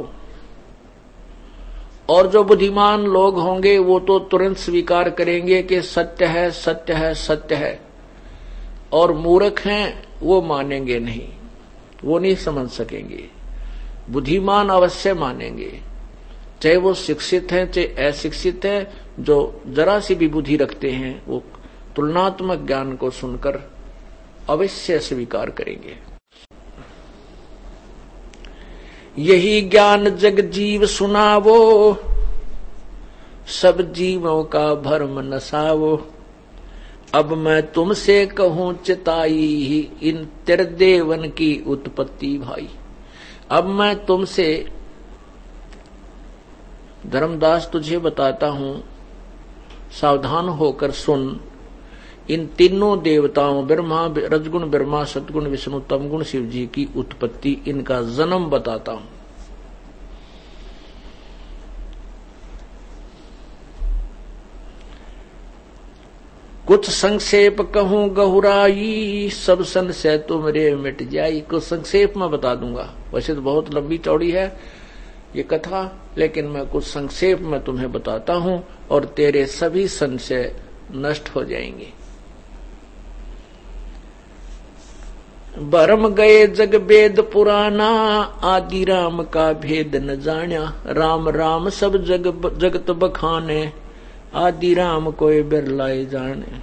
B: और जो बुद्धिमान लोग होंगे वो तो तुरंत स्वीकार करेंगे कि सत्य है, सत्य है, सत्य है। और मूर्ख हैं वो मानेंगे नहीं, वो नहीं समझ सकेंगे। बुद्धिमान अवश्य मानेंगे, चाहे वो शिक्षित हैं चाहे अशिक्षित हैं। जो जरा सी भी बुद्धि रखते हैं वो तुलनात्मक ज्ञान को सुनकर अवश्य स्वीकार करेंगे। यही ज्ञान जग जीव सुनावो, सब जीवों का भरम नसावो। अब मैं तुमसे कहूं चिताई, इन त्रिदेवन की उत्पत्ति भाई। अब मैं तुमसे धर्मदास तुझे बताता हूं, सावधान होकर सुन। इन तीनों देवताओं ब्रह्मा, रजगुण ब्रह्मा, सतगुण विष्णु, तमगुण शिव जी की उत्पत्ति, इनका जन्म बताता हूं। कुछ संक्षेप कहूं गहुराई, सब संशय तुमरे मिट जाई। कुछ संक्षेप में बता दूंगा, वैसे तो बहुत लंबी चौड़ी है ये कथा, लेकिन मैं कुछ संक्षेप में तुम्हें बताता हूं और तेरे सभी संशय नष्ट हो जाएंगे। भरम गए जग वेद पुराना, आदि राम का भेद न जान्या। राम राम सब जग जगत बखाने, आदि राम कोई बिरलाए जाने।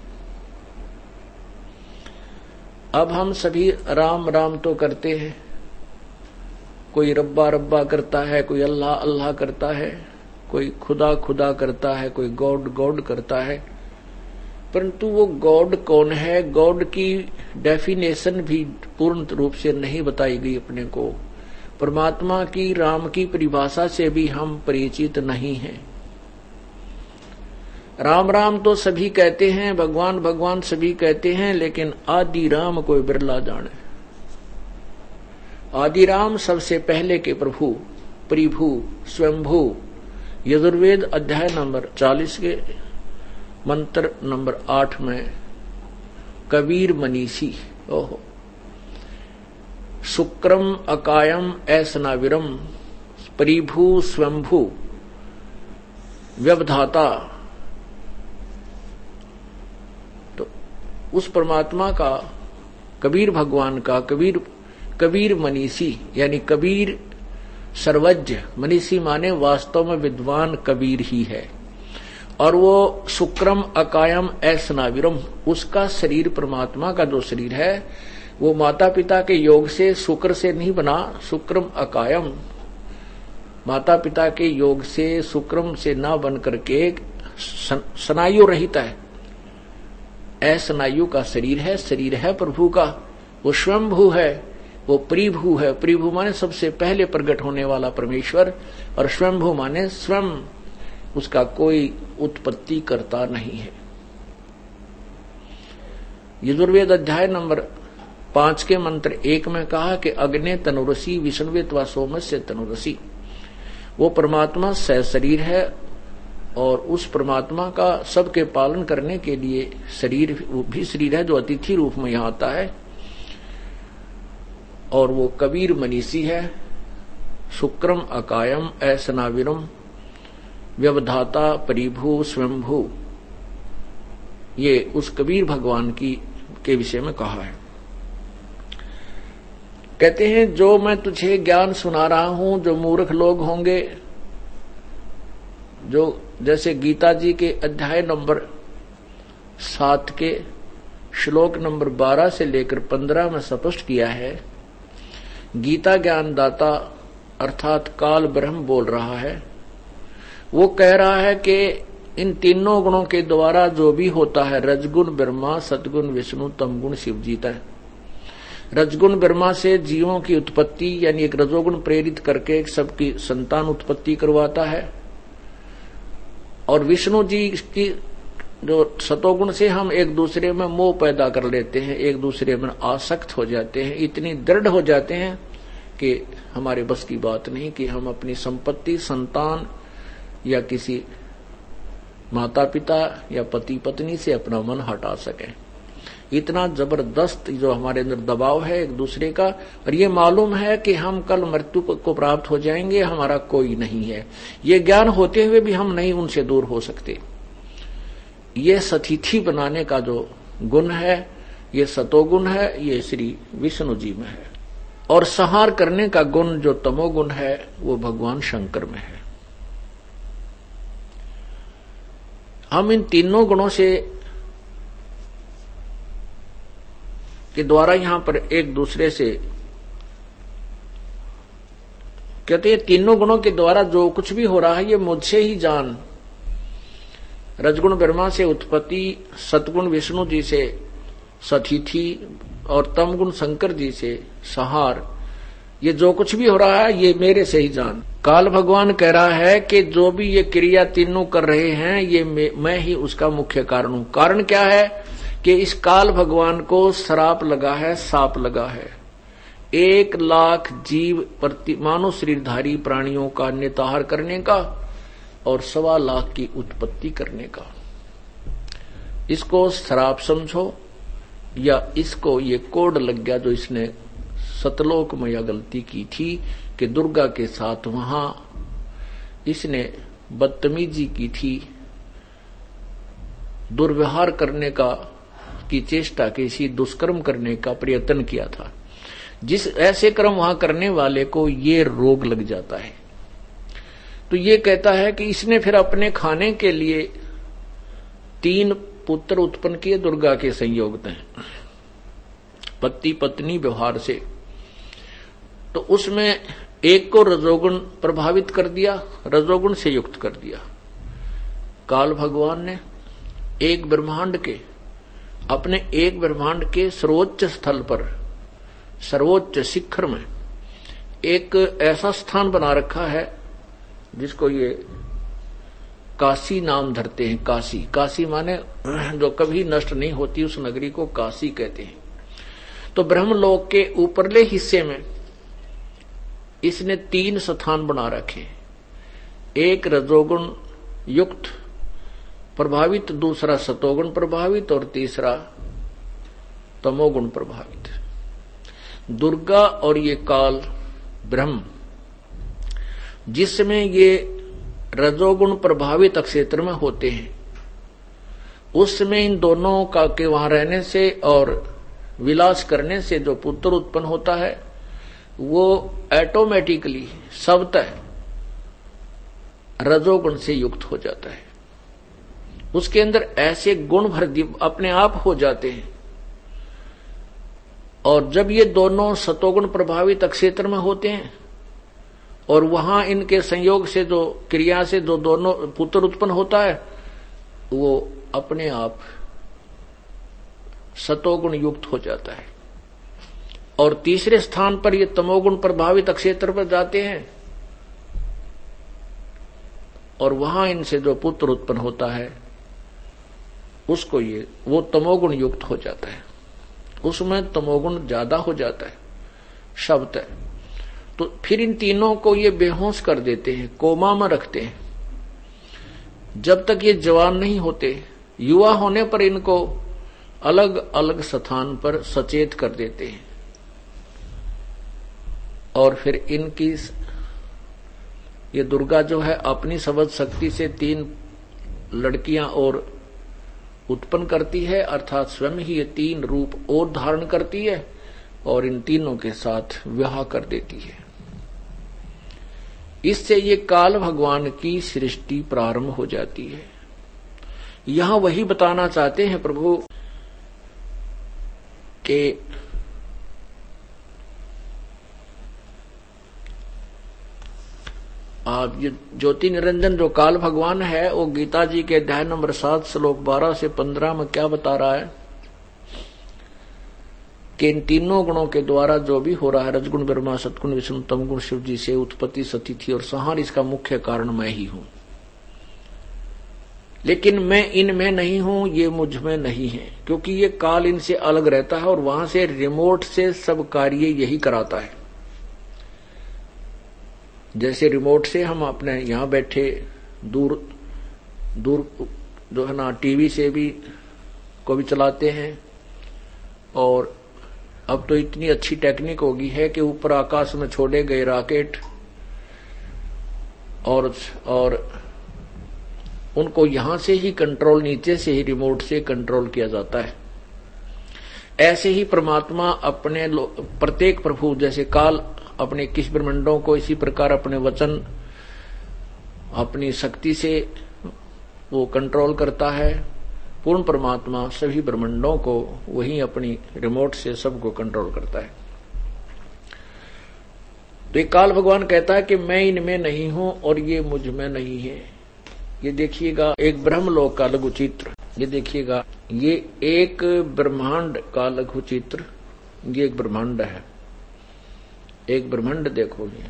B: अब हम सभी राम राम तो करते हैं, कोई रब्बा रब्बा करता है, कोई अल्लाह अल्लाह करता है, कोई खुदा खुदा करता है, कोई गॉड गॉड करता है। परंतु वो गॉड कौन है, गॉड की डेफिनेशन भी पूर्ण रूप से नहीं बताई गई अपने को। परमात्मा की, राम की परिभाषा से भी हम परिचित नहीं हैं। राम राम तो सभी कहते हैं, भगवान भगवान सभी कहते हैं, लेकिन आदि राम कोई बिरला जाने। आदि राम सबसे पहले के प्रभु, परिभू, स्वयंभू। यजुर्वेद अध्याय नंबर चालीस के मंत्र नंबर आठ में कबीर मनीषी, ओहो, शुक्रम अकायम ऐसनाविरम, परिभू स्वयंभू व्यवधाता। तो उस परमात्मा का, कबीर भगवान का, कबीर कबीर मनीषी यानी कबीर सर्वज्ञ। मनीषी माने वास्तव में विद्वान कबीर ही है। और वो शुक्रम अकायम ऐसनाविरम, उसका शरीर, परमात्मा का जो शरीर है वो माता पिता के योग से, शुक्र से नहीं बना। शुक्रम अकायम, माता पिता के योग से, शुक्रम से ना बन करके स्नायु रहित है, ऐसनायु का शरीर है। शरीर है प्रभु का, वो स्वयंभू है, वो परिभू है। परिभू माने सबसे पहले प्रकट होने वाला परमेश्वर, और स्वयंभू माने स्वयं, उसका कोई उत्पत्ति करता नहीं है। यजुर्वेद अध्याय नंबर पांच के मंत्र एक में कहा कि अग्ने तनुरसी विष्णुत्वा सोमस्य तनुरसी। वो परमात्मा सशरीर है और उस परमात्मा का सबके पालन करने के लिए शरीर भी शरीर है, जो अतिथि रूप में यहां आता है। और वो कबीर मनीषी है। शुक्रम अकायम ऐसनाविरम व्यवधाता परिभू स्वयंभू, ये उस कबीर भगवान की के विषय में कहा है। कहते हैं जो मैं तुझे ज्ञान सुना रहा हूं, जो मूर्ख लोग होंगे, जो जैसे गीता जी के अध्याय नंबर सात के श्लोक नंबर बारह से लेकर पंद्रह में स्पष्ट किया है, गीता ज्ञानदाता अर्थात काल ब्रह्म बोल रहा है। वो कह रहा है कि इन तीनों गुणों के द्वारा जो भी होता है, रजगुण ब्रह्मा, सतगुण विष्णु, तमगुण शिव जीता है। रजगुण ब्रह्मा से जीवों की उत्पत्ति यानी एक रजोगुण प्रेरित करके सबकी संतान उत्पत्ति करवाता है। और विष्णु जी की जो सतोगुण से हम एक दूसरे में मोह पैदा कर लेते हैं, एक दूसरे में आसक्त हो जाते हैं, इतनी दृढ़ हो जाते हैं कि हमारे बस की बात नहीं कि हम अपनी संपत्ति, संतान या किसी माता पिता या पति पत्नी से अपना मन हटा सकें। इतना जबरदस्त जो हमारे अंदर दबाव है एक दूसरे का, और ये मालूम है कि हम कल मृत्यु को प्राप्त हो जाएंगे, हमारा कोई नहीं है, ये ज्ञान होते हुए भी हम नहीं उनसे दूर हो सकते। ये सतिथि बनाने का जो गुण है, ये सतोगुण है, ये श्री विष्णु जी में है। और संहार करने का गुण जो तमोगुण है वो भगवान शंकर में है। हम इन तीनों गुणों से के द्वारा यहां पर एक दूसरे से कहते हैं, तीनों गुणों के द्वारा जो कुछ भी हो रहा है ये मुझसे ही जान। रजगुण ब्रह्मा से उत्पत्ति, सतगुण विष्णु जी से सतिथि और तमगुण शंकर जी से संहार, ये जो कुछ भी हो रहा है ये मेरे से ही जान। काल भगवान कह रहा है कि जो भी ये क्रिया तीनों कर रहे हैं ये मैं ही उसका मुख्य कारण हूं। कारण क्या है कि इस काल भगवान को श्राप लगा है, साप लगा है। एक लाख जीव प्रति मानव शरीरधारी प्राणियों का निताहार करने का और सवा लाख की उत्पत्ति करने का, इसको श्राप समझो या इसको ये कोड लग गया जो इसने सतलोक में यह गलती की थी कि दुर्गा के साथ वहां इसने बदतमीजी की थी, दुर्व्यवहार करने का की चेष्टा की, इसी दुष्कर्म करने का प्रयत्न किया था। जिस ऐसे कर्म वहां करने वाले को ये रोग लग जाता है। तो ये कहता है कि इसने फिर अपने खाने के लिए तीन पुत्र उत्पन्न किए दुर्गा के संयोग में, पति पत्नी व्यवहार से। तो उसमें एक को रजोगुण प्रभावित कर दिया, रजोगुण से युक्त कर दिया। काल भगवान ने एक ब्रह्मांड के अपने एक ब्रह्मांड के सर्वोच्च स्थल पर, सर्वोच्च शिखर में एक ऐसा स्थान बना रखा है जिसको ये काशी नाम धरते हैं। काशी, काशी माने जो कभी नष्ट नहीं होती उस नगरी को काशी कहते हैं। तो ब्रह्मलोक के ऊपरले हिस्से में इसने तीन स्थान बना रखे, एक रजोगुण युक्त प्रभावित, दूसरा सतोगुण प्रभावित और तीसरा तमोगुण प्रभावित। दुर्गा और ये काल ब्रह्म, जिसमें ये रजोगुण प्रभावित क्षेत्र में होते हैं, उसमें इन दोनों का के वहां रहने से और विलास करने से जो पुत्र उत्पन्न होता है वो ऑटोमेटिकली सबतः रजोगुण से युक्त हो जाता है। उसके अंदर ऐसे गुण भर अपने आप हो जाते हैं। और जब ये दोनों सतोगुण प्रभावित क्षेत्र में होते हैं और वहां इनके संयोग से जो क्रिया से जो दोनों पुत्र उत्पन्न होता है वो अपने आप सतोगुण युक्त हो जाता है। और तीसरे स्थान पर ये तमोगुण प्रभावित क्षेत्र पर जाते हैं और वहां इनसे जो पुत्र उत्पन्न होता है उसको ये वो तमोगुण युक्त हो जाता है, उसमें तमोगुण ज्यादा हो जाता है शब्द है। तो फिर इन तीनों को ये बेहोश कर देते हैं, कोमा में रखते हैं। जब तक ये जवान नहीं होते, युवा होने पर इनको अलग अलग स्थान पर सचेत कर देते हैं और फिर इनकी ये दुर्गा जो है अपनी सबद शक्ति से तीन लड़कियां और उत्पन्न करती है, अर्थात स्वयं ही ये तीन रूप और धारण करती है और इन तीनों के साथ विवाह कर देती है। इससे ये काल भगवान की सृष्टि प्रारंभ हो जाती है। यहां वही बताना चाहते हैं प्रभु कि आप ये ज्योति निरंजन जो काल भगवान है वो गीता जी के अध्याय नंबर सात श्लोक बारह से पंद्रह में क्या बता रहा है कि इन तीनों गुणों के द्वारा जो भी हो रहा है, रजगुण ब्रह्मा, सतगुण विष्णु, तमगुण शिव जी से उत्पत्ति, सतिथि और संहार, इसका मुख्य कारण मैं ही हूं। लेकिन मैं इनमें नहीं हूं, ये मुझ में नहीं है, क्योंकि ये काल इनसे अलग रहता है और वहां से रिमोट से सब कार्य यही कराता है। जैसे रिमोट से हम अपने यहां बैठे दूर दूर जो है ना टीवी से भी को भी चलाते हैं, और अब तो इतनी अच्छी टेक्निक होगी है कि ऊपर आकाश में छोड़े गए रॉकेट और और उनको यहां से ही कंट्रोल, नीचे से ही रिमोट से कंट्रोल किया जाता है। ऐसे ही परमात्मा अपने प्रत्येक प्रभु, जैसे काल अपने इक्कीस ब्रह्मांडों को इसी प्रकार अपने वचन, अपनी शक्ति से वो कंट्रोल करता है। पूर्ण परमात्मा सभी ब्रह्मांडों को वही अपनी रिमोट से सबको कंट्रोल करता है। तो एक काल भगवान कहता है कि मैं इनमें नहीं हूं और ये मुझ में नहीं है। ये देखिएगा एक ब्रह्मलोक का लघु चित्र, ये देखिएगा ये एक ब्रह्मांड का लघु चित्र, ये एक ब्रह्मांड है, एक ब्रह्मांड देखो ये,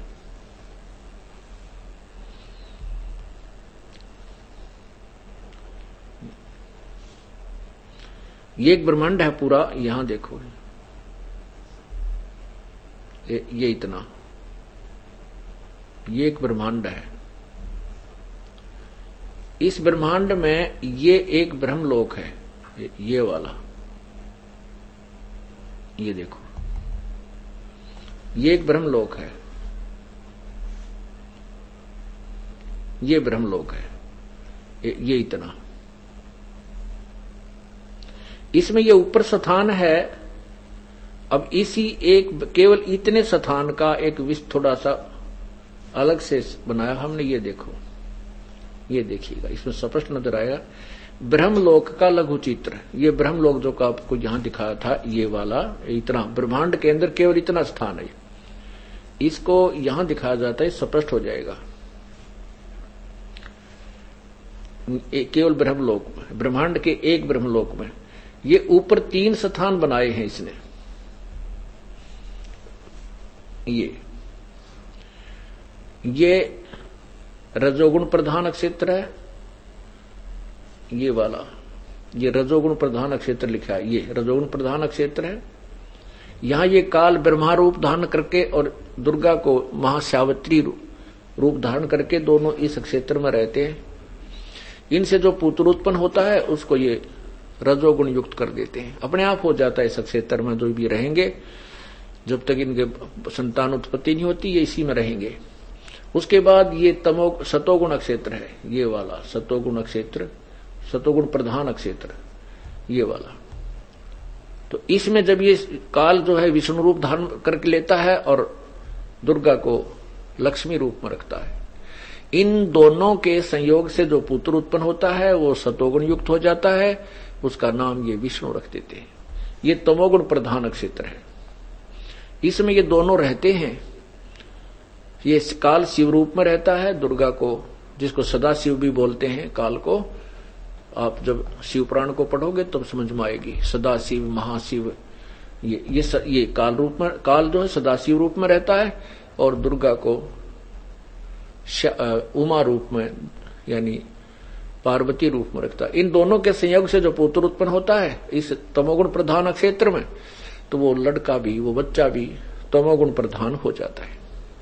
B: ये एक ब्रह्मांड है पूरा। यहां देखो ये, ये इतना, ये एक ब्रह्मांड है। इस ब्रह्मांड में ये एक ब्रह्मलोक है, ये, ये वाला, ये देखो ये एक ब्रह्मलोक है, ये ब्रह्मलोक है, ये, ये इतना। इसमें ये ऊपर स्थान है। अब इसी एक केवल इतने स्थान का एक विश्व थोड़ा सा अलग से बनाया हमने। ये देखो, ये देखिएगा, इसमें स्पष्ट नजर आएगा ब्रह्मलोक का लघु चित्र। ये ब्रह्मलोक जो का आपको यहां दिखाया था, ये वाला इतना ब्रह्मांड के अंदर केवल इतना स्थान है, इसको यहां दिखाया जाता है, स्पष्ट हो जाएगा। केवल ब्रह्मलोक में, ब्रह्मांड के एक ब्रह्मलोक में ये ऊपर तीन स्थान बनाए हैं इसने। ये ये रजोगुण प्रधान क्षेत्र है, ये वाला, ये रजोगुण प्रधान क्षेत्र लिखा है, ये रजोगुण प्रधान क्षेत्र है। यहां ये काल ब्रह्मा रूप धारण करके और दुर्गा को महासावित्री रूप धारण करके दोनों इस क्षेत्र में रहते हैं। इनसे जो पुत्र उत्पन्न होता है उसको ये रजोगुण युक्त कर देते हैं, अपने आप हो जाता है। इस क्षेत्र में जो भी रहेंगे, जब तक इनके संतान उत्पत्ति नहीं होती, ये इसी में रहेंगे। उसके बाद ये तमो सतोगुण क्षेत्र है, ये वाला सतोगुण क्षेत्र, सतोगुण प्रधान क्षेत्र, ये वाला। तो इसमें जब ये काल जो है विष्णु रूप धारण करके लेता है और दुर्गा को लक्ष्मी रूप में रखता है, इन दोनों के संयोग से जो पुत्र उत्पन्न होता है वो सतोगुण युक्त हो जाता है, उसका नाम ये विष्णु रख देते हैं। ये तमोगुण प्रधान क्षेत्र है, इसमें ये दोनों रहते हैं। ये काल शिव रूप में रहता है, दुर्गा को, जिसको सदा शिव भी बोलते हैं काल को। आप जब शिव पुराण को पढ़ोगे तब समझ में आएगी, सदा शिव, महाशिव, ये ये स, ये काल रूप में, काल जो है सदाशिव रूप में रहता है और दुर्गा को उमा रूप में यानी पार्वती रूप में रखता है। इन दोनों के संयोग से जो पुत्र उत्पन्न होता है इस तमोगुण प्रधान क्षेत्र में, तो वो लड़का भी, वो बच्चा भी तमोगुण प्रधान हो जाता है।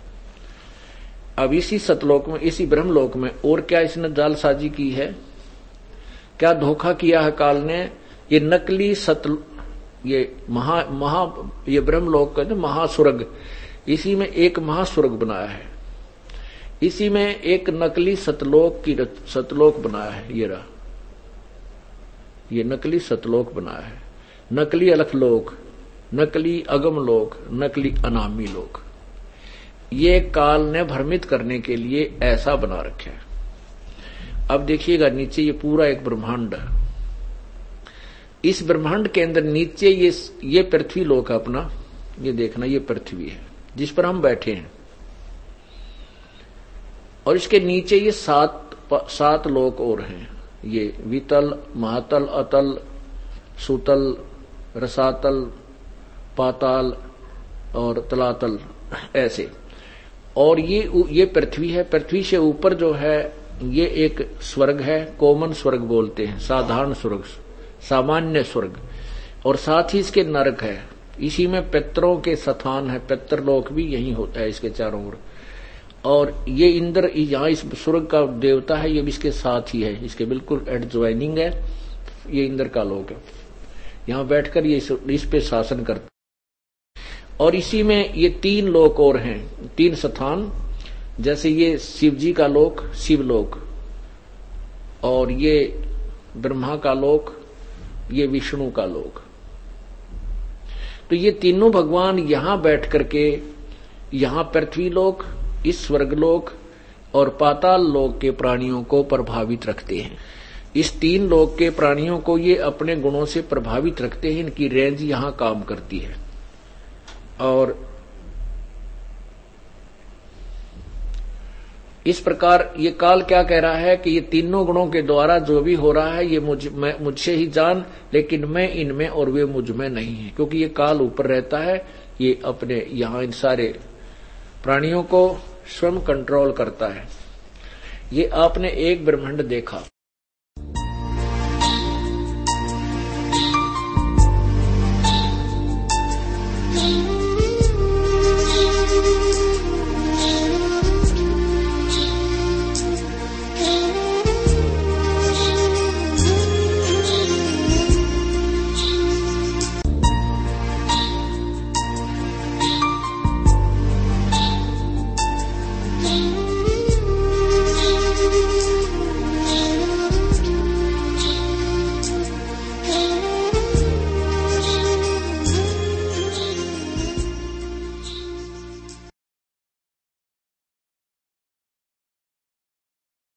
B: अब इसी सतलोक में, इसी ब्रह्मलोक में और क्या इसने जालसाजी की है, क्या धोखा किया है काल ने। ये नकली सत, ये महा महा ये ब्रह्मलोक का महास्वर्ग, इसी में एक महास्वर्ग बनाया है, इसी में एक नकली सतलोक की सतलोक बनाया है। ये रहा, ये नकली सतलोक बनाया है, नकली अलखलोक, नकली अगम लोक, नकली अनामी लोक। ये काल ने भ्रमित करने के लिए ऐसा बना रखा है। अब देखिएगा नीचे ये पूरा एक ब्रह्मांड है, इस ब्रह्मांड के अंदर नीचे ये ये पृथ्वी लोक है अपना, ये देखना, ये पृथ्वी है जिस पर हम बैठे हैं, और इसके नीचे ये सात सात लोक और हैं। ये वितल, महातल, अतल, सुतल, रसातल, पाताल और तलातल, ऐसे। और ये ये पृथ्वी है। पृथ्वी से ऊपर जो है ये एक स्वर्ग है, कॉमन स्वर्ग बोलते हैं, साधारण स्वर्ग, सामान्य स्वर्ग, और साथ ही इसके नरक है। इसी में पितरों के स्थान है, पितरलोक भी यही होता है इसके चारों ओर। और ये इंद्र यहाँ इस स्वर्ग का देवता है, ये भी इसके साथ ही है, इसके बिल्कुल एडजॉइनिंग है, ये इंद्र का लोक है। यहां बैठकर ये इस पे शासन करता। और इसी में ये तीन लोक और हैं, तीन स्थान, जैसे ये शिव जी का लोक शिवलोक, और ये ब्रह्मा का लोक, ये विष्णु का लोक। तो ये तीनों भगवान यहां बैठ करके यहां पृथ्वी लोक, इस स्वर्गलोक और पाताल लोक के प्राणियों को प्रभावित रखते हैं। इस तीन लोक के प्राणियों को ये अपने गुणों से प्रभावित रखते हैं, इनकी रेंज यहां काम करती है। और इस प्रकार ये काल क्या कह रहा है कि ये तीनों गुणों के द्वारा जो भी हो रहा है ये मुझ मैं मुझसे ही जान, लेकिन मैं इनमें और वे मुझ में नहीं है, क्योंकि ये काल ऊपर रहता है, ये अपने यहां इन सारे प्राणियों को स्वयं कंट्रोल करता है। ये आपने एक ब्रह्मांड देखा,